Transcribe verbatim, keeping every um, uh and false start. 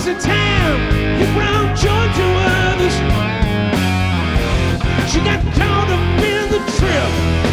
was a time you brought joy to others. She got caught up in the trip.